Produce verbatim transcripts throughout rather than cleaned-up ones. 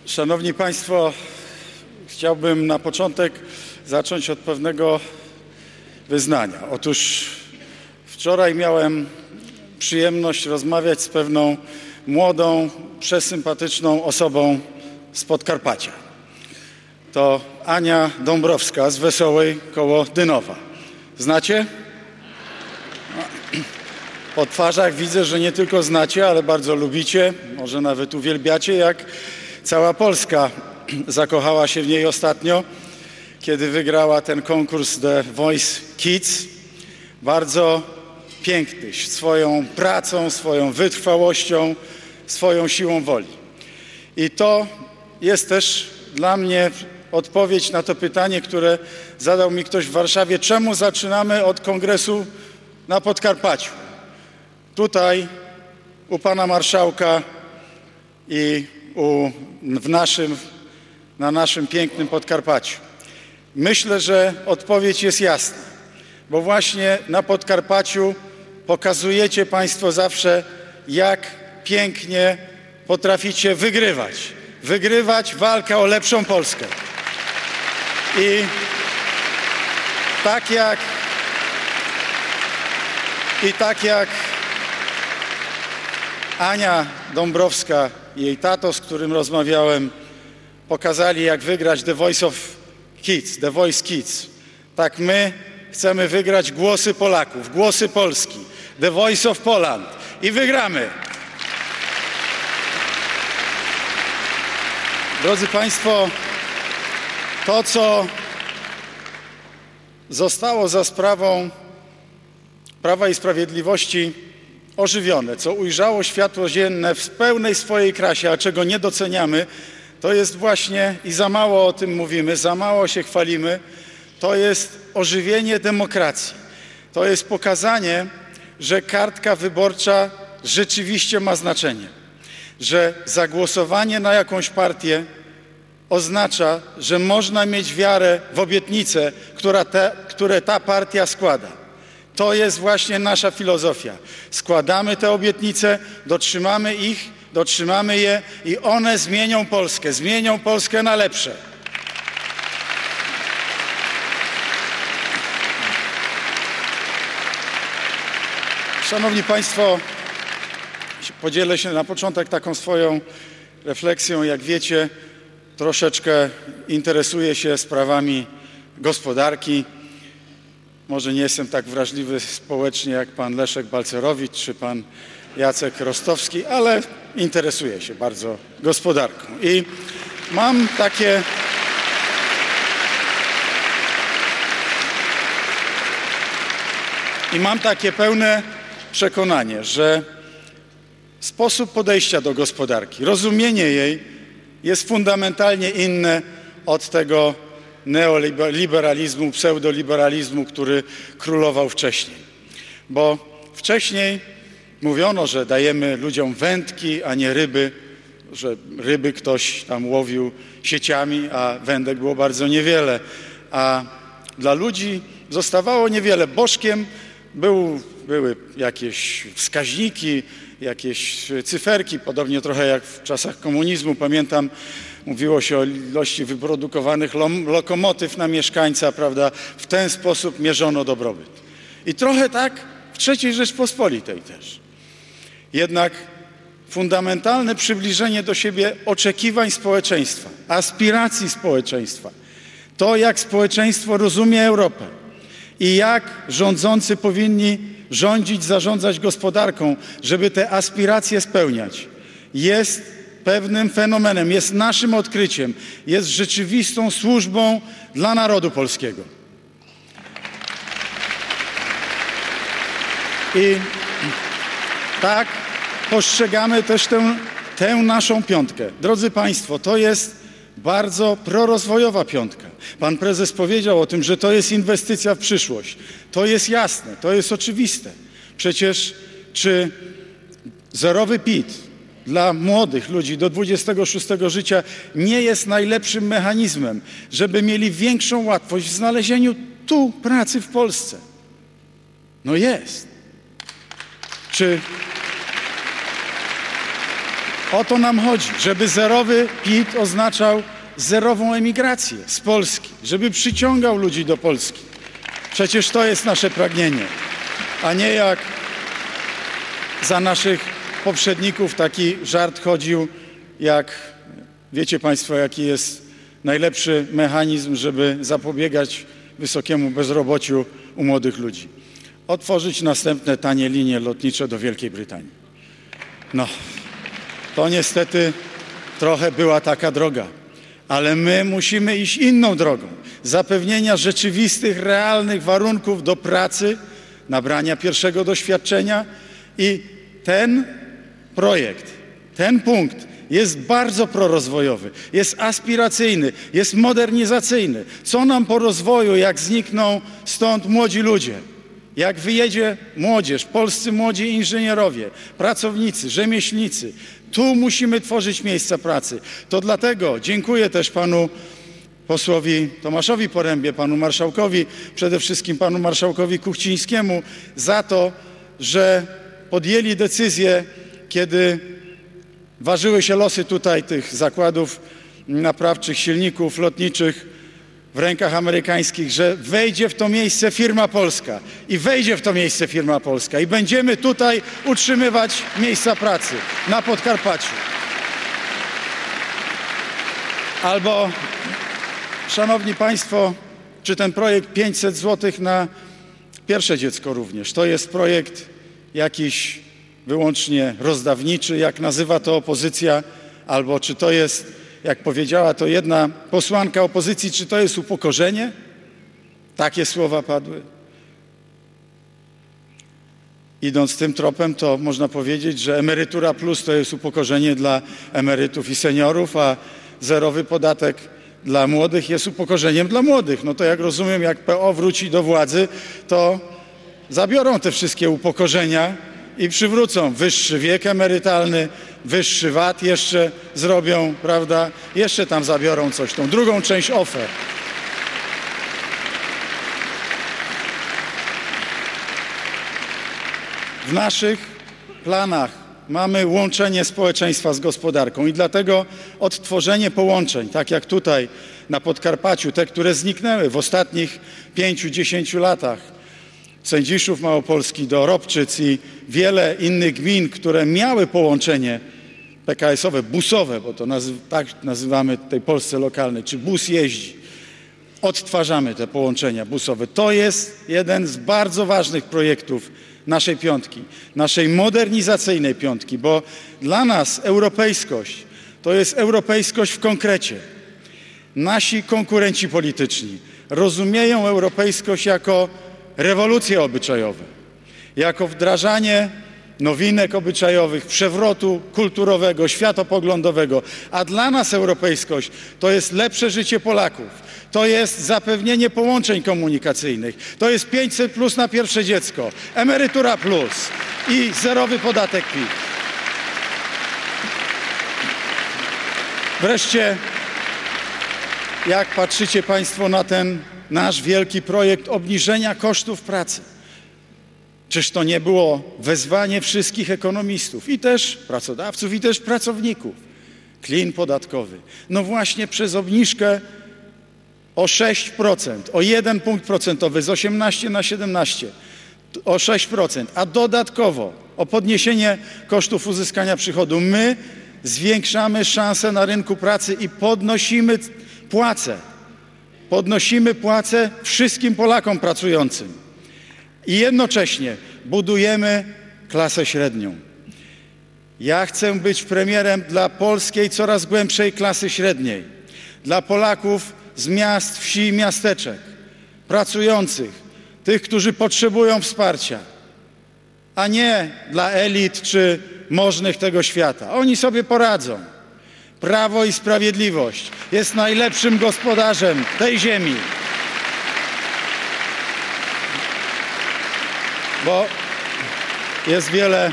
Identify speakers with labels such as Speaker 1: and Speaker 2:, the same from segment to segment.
Speaker 1: Szanowni Państwo, chciałbym na początek zacząć od pewnego wyznania. Otóż wczoraj miałem przyjemność rozmawiać z pewną młodą, przesympatyczną osobą z Podkarpacia. To Ania Dąbrowska z Wesołej koło Dynowa. Znacie? Po twarzach widzę, że nie tylko znacie, ale bardzo lubicie, może nawet uwielbiacie, jak cała Polska zakochała się w niej ostatnio, kiedy wygrała ten konkurs The Voice Kids. Bardzo piękny, swoją pracą, swoją wytrwałością, swoją siłą woli. I to jest też dla mnie odpowiedź na to pytanie, które zadał mi ktoś w Warszawie. Czemu zaczynamy od kongresu na Podkarpaciu? Tutaj u pana marszałka i u, w naszym, na naszym pięknym Podkarpaciu. Myślę, że odpowiedź jest jasna, bo właśnie na Podkarpaciu pokazujecie Państwo zawsze, jak pięknie potraficie wygrywać. Wygrywać walkę o lepszą Polskę. I tak jak i tak jak Ania Dąbrowska i jej tato, z którym rozmawiałem, pokazali, jak wygrać The Voice of Kids, The Voice Kids. Tak my chcemy wygrać głosy Polaków, głosy Polski, The Voice of Poland i wygramy. Drodzy Państwo, to, co zostało za sprawą Prawa i Sprawiedliwości ożywione, co ujrzało światło dzienne w pełnej swojej krasie, a czego nie doceniamy, to jest właśnie, i za mało o tym mówimy, za mało się chwalimy, to jest ożywienie demokracji. To jest pokazanie, że kartka wyborcza rzeczywiście ma znaczenie, że zagłosowanie na jakąś partię oznacza, że można mieć wiarę w obietnice, która te, które ta partia składa. To jest właśnie nasza filozofia. Składamy te obietnice, dotrzymamy ich, dotrzymamy je i one zmienią Polskę, zmienią Polskę na lepsze. Szanowni Państwo, podzielę się na początek taką swoją refleksją. Jak wiecie, troszeczkę interesuję się sprawami gospodarki. Może nie jestem tak wrażliwy społecznie jak pan Leszek Balcerowicz czy pan Jacek Rostowski, ale interesuję się bardzo gospodarką. I mam takie i mam takie pełne przekonanie, że sposób podejścia do gospodarki, rozumienie jej jest fundamentalnie inne od tego neoliberalizmu, pseudoliberalizmu, który królował wcześniej. Bo wcześniej mówiono, że dajemy ludziom wędki, a nie ryby, że ryby ktoś tam łowił sieciami, a wędek było bardzo niewiele. A dla ludzi zostawało niewiele. Bożkiem był, były jakieś wskaźniki, jakieś cyferki, podobnie trochę jak w czasach komunizmu. Pamiętam, mówiło się o ilości wyprodukowanych lokomotyw na mieszkańca, prawda? W ten sposób mierzono dobrobyt. I trochę tak w trzeciej Rzeczpospolitej też. Jednak fundamentalne przybliżenie do siebie oczekiwań społeczeństwa, aspiracji społeczeństwa, to jak społeczeństwo rozumie Europę i jak rządzący powinni rządzić, zarządzać gospodarką, żeby te aspiracje spełniać, jest pewnym fenomenem, jest naszym odkryciem, jest rzeczywistą służbą dla narodu polskiego. I tak postrzegamy też tę, tę naszą piątkę. Drodzy Państwo, to jest bardzo prorozwojowa piątka. Pan prezes powiedział o tym, że to jest inwestycja w przyszłość. To jest jasne, to jest oczywiste. Przecież czy zerowy P I T dla młodych ludzi do dwudziestego szóstego życia nie jest najlepszym mechanizmem, żeby mieli większą łatwość w znalezieniu tu pracy w Polsce? No jest. Czy O to nam chodzi, żeby zerowy P I T oznaczał zerową emigrację z Polski, żeby przyciągał ludzi do Polski. Przecież to jest nasze pragnienie, a nie jak za naszych poprzedników taki żart chodził, jak wiecie Państwo, jaki jest najlepszy mechanizm, żeby zapobiegać wysokiemu bezrobociu u młodych ludzi. Otworzyć następne tanie linie lotnicze do Wielkiej Brytanii. No, to niestety trochę była taka droga, ale my musimy iść inną drogą. Zapewnienia rzeczywistych, realnych warunków do pracy, nabrania pierwszego doświadczenia i ten projekt, ten punkt jest bardzo prorozwojowy, jest aspiracyjny, jest modernizacyjny. Co nam po rozwoju, jak znikną stąd młodzi ludzie? Jak wyjedzie młodzież, polscy młodzi inżynierowie, pracownicy, rzemieślnicy, tu musimy tworzyć miejsca pracy. To dlatego dziękuję też panu posłowi Tomaszowi Porębie, panu marszałkowi, przede wszystkim panu marszałkowi Kuchcińskiemu za to, że podjęli decyzję, kiedy ważyły się losy tutaj tych zakładów naprawczych, silników lotniczych w rękach amerykańskich, że wejdzie w to miejsce firma polska i wejdzie w to miejsce firma polska i będziemy tutaj utrzymywać miejsca pracy na Podkarpaciu. Albo, szanowni państwo, czy ten projekt pięćset złotych na pierwsze dziecko również, to jest projekt jakiś wyłącznie rozdawniczy, jak nazywa to opozycja, albo czy to jest, jak powiedziała to jedna posłanka opozycji, czy to jest upokorzenie? Takie słowa padły. Idąc tym tropem, to można powiedzieć, że emerytura plus to jest upokorzenie dla emerytów i seniorów, a zerowy podatek dla młodych jest upokorzeniem dla młodych. No to jak rozumiem, jak P O wróci do władzy, to zabiorą te wszystkie upokorzenia i przywrócą wyższy wiek emerytalny, wyższy V A T jeszcze zrobią, prawda? Jeszcze tam zabiorą coś, tą drugą część O F E. W naszych planach mamy łączenie społeczeństwa z gospodarką i dlatego odtworzenie połączeń, tak jak tutaj na Podkarpaciu, te, które zniknęły w ostatnich pięciu, dziesięciu latach, Sędziszów Małopolski do Robczyc i wiele innych gmin, które miały połączenie P K S-owe, busowe, bo to nazy tak nazywamy w tej Polsce lokalnej, czy bus jeździ. Odtwarzamy te połączenia busowe. To jest jeden z bardzo ważnych projektów naszej piątki, naszej modernizacyjnej piątki, bo dla nas europejskość to jest europejskość w konkrecie. Nasi konkurenci polityczni rozumieją europejskość jako rewolucje obyczajowe, jako wdrażanie nowinek obyczajowych, przewrotu kulturowego, światopoglądowego, a dla nas europejskość to jest lepsze życie Polaków, to jest zapewnienie połączeń komunikacyjnych, to jest pięćset plus na pierwsze dziecko, emerytura plus i zerowy podatek P I T. Wreszcie, jak patrzycie państwo na ten nasz wielki projekt obniżenia kosztów pracy, czyż to nie było wezwanie wszystkich ekonomistów i też pracodawców, i też pracowników? Klin podatkowy. No właśnie przez obniżkę o sześć procent, o jeden punkt procentowy z osiemnaście na siedemnaście, o sześć procent, a dodatkowo o podniesienie kosztów uzyskania przychodu. My zwiększamy szanse na rynku pracy i podnosimy płace. Podnosimy płace wszystkim Polakom pracującym. I jednocześnie budujemy klasę średnią. Ja chcę być premierem dla polskiej coraz głębszej klasy średniej. Dla Polaków z miast, wsi i miasteczek, pracujących, tych, którzy potrzebują wsparcia, a nie dla elit czy możnych tego świata. Oni sobie poradzą. Prawo i Sprawiedliwość jest najlepszym gospodarzem tej ziemi. Bo jest wiele,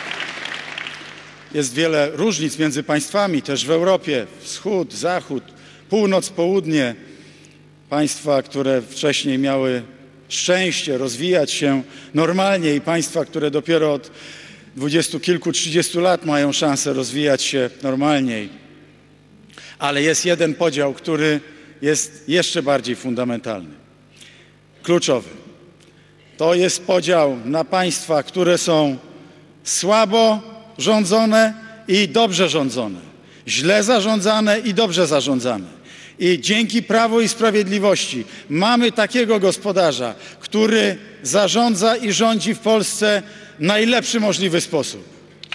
Speaker 1: jest wiele różnic między państwami, też w Europie, wschód, zachód, północ, południe. Państwa, które wcześniej miały szczęście rozwijać się normalnie i państwa, które dopiero od dwudziestu kilku, trzydziestu lat mają szansę rozwijać się normalniej. Ale jest jeden podział, który jest jeszcze bardziej fundamentalny, kluczowy. To jest podział na państwa, które są słabo rządzone i dobrze rządzone, źle zarządzane i dobrze zarządzane. I dzięki Prawu i Sprawiedliwości mamy takiego gospodarza, który zarządza i rządzi w Polsce w najlepszy możliwy sposób.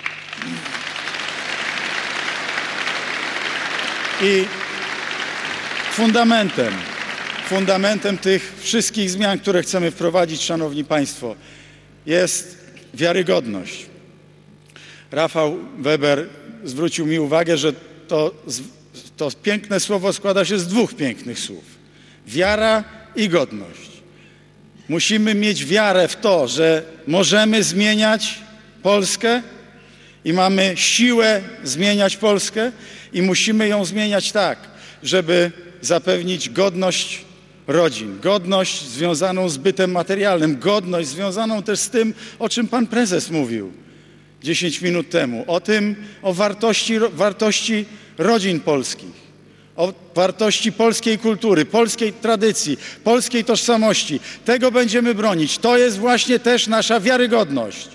Speaker 1: I fundamentem, fundamentem tych wszystkich zmian, które chcemy wprowadzić, szanowni państwo, jest wiarygodność. Rafał Weber zwrócił mi uwagę, że to, to piękne słowo składa się z dwóch pięknych słów. Wiara i godność. Musimy mieć wiarę w to, że możemy zmieniać Polskę i mamy siłę zmieniać Polskę i musimy ją zmieniać tak, żeby zapewnić godność rodzin, godność związaną z bytem materialnym, godność związaną też z tym, o czym pan prezes mówił dziesięć minut temu, o tym, o wartości, wartości rodzin polskich, o wartości polskiej kultury, polskiej tradycji, polskiej tożsamości. Tego będziemy bronić. To jest właśnie też nasza wiarygodność.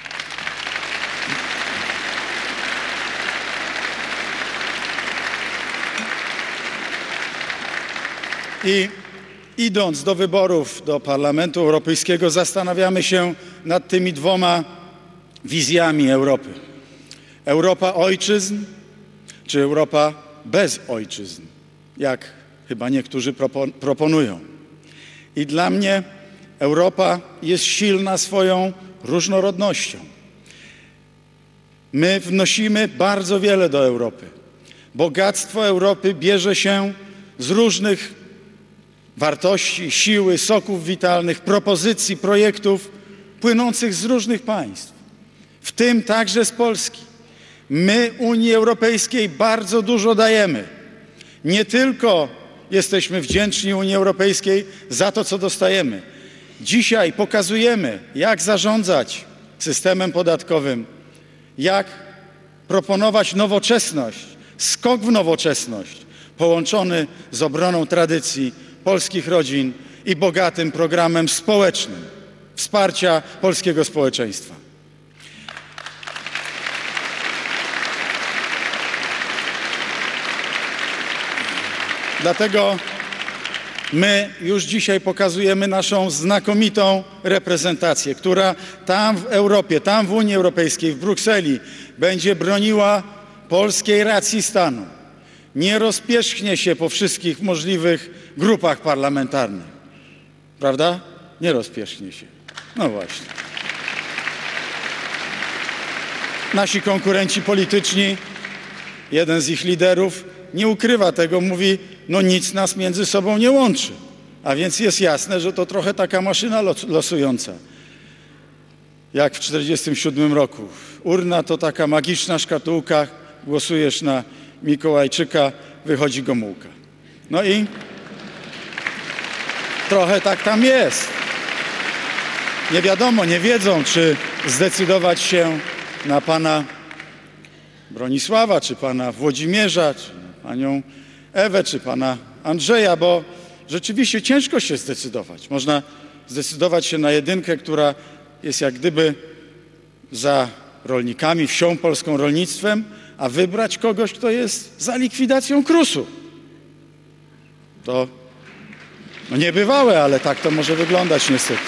Speaker 1: I idąc do wyborów do Parlamentu Europejskiego, zastanawiamy się nad tymi dwoma wizjami Europy. Europa ojczyzn czy Europa bez ojczyzn, jak chyba niektórzy proponują. I dla mnie Europa jest silna swoją różnorodnością. My wnosimy bardzo wiele do Europy. Bogactwo Europy bierze się z różnych wartości, siły, soków witalnych, propozycji, projektów płynących z różnych państw, w tym także z Polski. My Unii Europejskiej bardzo dużo dajemy. Nie tylko jesteśmy wdzięczni Unii Europejskiej za to, co dostajemy. Dzisiaj pokazujemy, jak zarządzać systemem podatkowym, jak proponować nowoczesność, skok w nowoczesność, połączony z obroną tradycji polskich rodzin i bogatym programem społecznym wsparcia polskiego społeczeństwa. Dlatego my już dzisiaj pokazujemy naszą znakomitą reprezentację, która tam w Europie, tam w Unii Europejskiej, w Brukseli będzie broniła polskiej racji stanu. Nie rozpierzchnie się po wszystkich możliwych grupach parlamentarnych. Prawda? Nie rozpierzchnie się. No właśnie. Nasi konkurenci polityczni, jeden z ich liderów nie ukrywa tego, mówi, no nic nas między sobą nie łączy. A więc jest jasne, że to trochę taka maszyna losująca. Jak w czterdziestym siódmym roku. Urna to taka magiczna szkatułka, głosujesz na Mikołajczyka, wychodzi Gomułka. No i trochę tak tam jest. Nie wiadomo, nie wiedzą, czy zdecydować się na pana Bronisława, czy pana Włodzimierza, czy panią Ewę, czy pana Andrzeja, bo rzeczywiście ciężko się zdecydować. Można zdecydować się na jedynkę, która jest jak gdyby za rolnikami, wsią polską, rolnictwem, a wybrać kogoś, kto jest za likwidacją krusu. To no niebywałe, ale tak to może wyglądać niestety.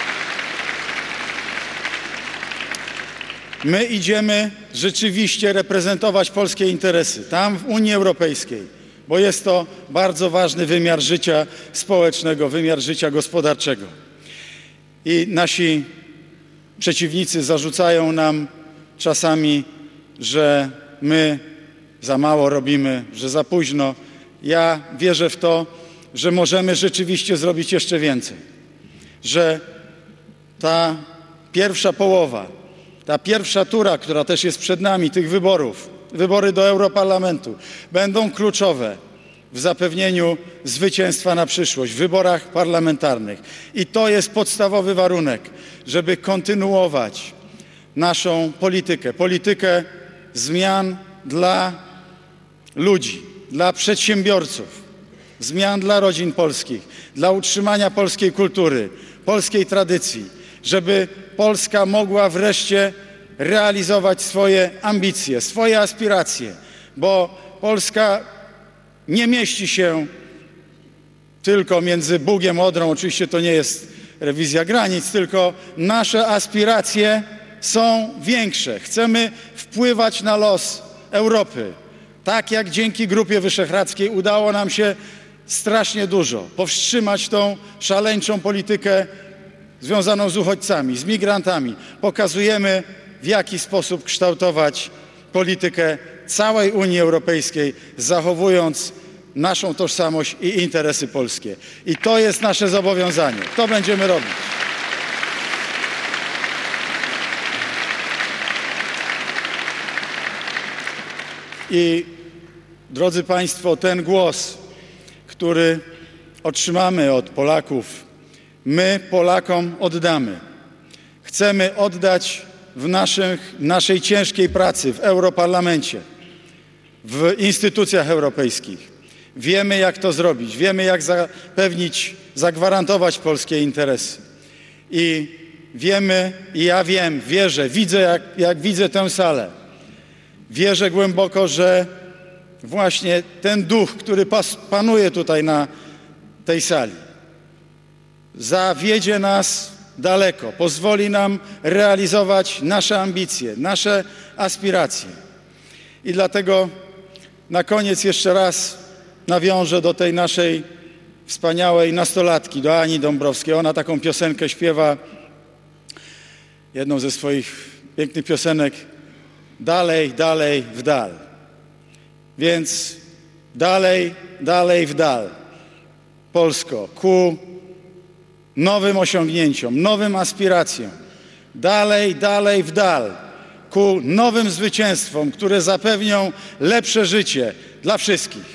Speaker 1: My idziemy rzeczywiście reprezentować polskie interesy tam w Unii Europejskiej, bo jest to bardzo ważny wymiar życia społecznego, wymiar życia gospodarczego. I nasi przeciwnicy zarzucają nam czasami, że my za mało robimy, że za późno. Ja wierzę w to, że możemy rzeczywiście zrobić jeszcze więcej. Że ta pierwsza połowa, ta pierwsza tura, która też jest przed nami, tych wyborów, wybory do Europarlamentu, będą kluczowe w zapewnieniu zwycięstwa na przyszłość, w wyborach parlamentarnych. I to jest podstawowy warunek, żeby kontynuować naszą politykę. Politykę zmian dla ludzi, dla przedsiębiorców, zmian dla rodzin polskich, dla utrzymania polskiej kultury, polskiej tradycji, żeby Polska mogła wreszcie realizować swoje ambicje, swoje aspiracje, bo Polska nie mieści się tylko między Bugiem a Odrą. Oczywiście to nie jest rewizja granic, tylko nasze aspiracje są większe. Chcemy wpływać na los Europy. Tak jak dzięki Grupie Wyszehradzkiej udało nam się strasznie dużo powstrzymać tą szaleńczą politykę związaną z uchodźcami, z migrantami. Pokazujemy, w jaki sposób kształtować politykę całej Unii Europejskiej, zachowując naszą tożsamość i interesy polskie. I to jest nasze zobowiązanie. To będziemy robić. I drodzy Państwo, ten głos, który otrzymamy od Polaków, my Polakom oddamy. Chcemy oddać w naszych, naszej ciężkiej pracy w Europarlamencie, w instytucjach europejskich. Wiemy, jak to zrobić, wiemy, jak zapewnić, zagwarantować polskie interesy. I wiemy, i ja wiem, wierzę, widzę, jak, jak widzę tę salę. Wierzę głęboko, że właśnie ten duch, który pas, panuje tutaj na tej sali, zawiedzie nas daleko, pozwoli nam realizować nasze ambicje, nasze aspiracje. I dlatego na koniec jeszcze raz nawiążę do tej naszej wspaniałej nastolatki, do Ani Dąbrowskiej. Ona taką piosenkę śpiewa, jedną ze swoich pięknych piosenek, dalej, dalej, w dal. Więc dalej, dalej, w dal. Polsko, ku nowym osiągnięciom, nowym aspiracjom. Dalej, dalej, w dal. Ku nowym zwycięstwom, które zapewnią lepsze życie dla wszystkich.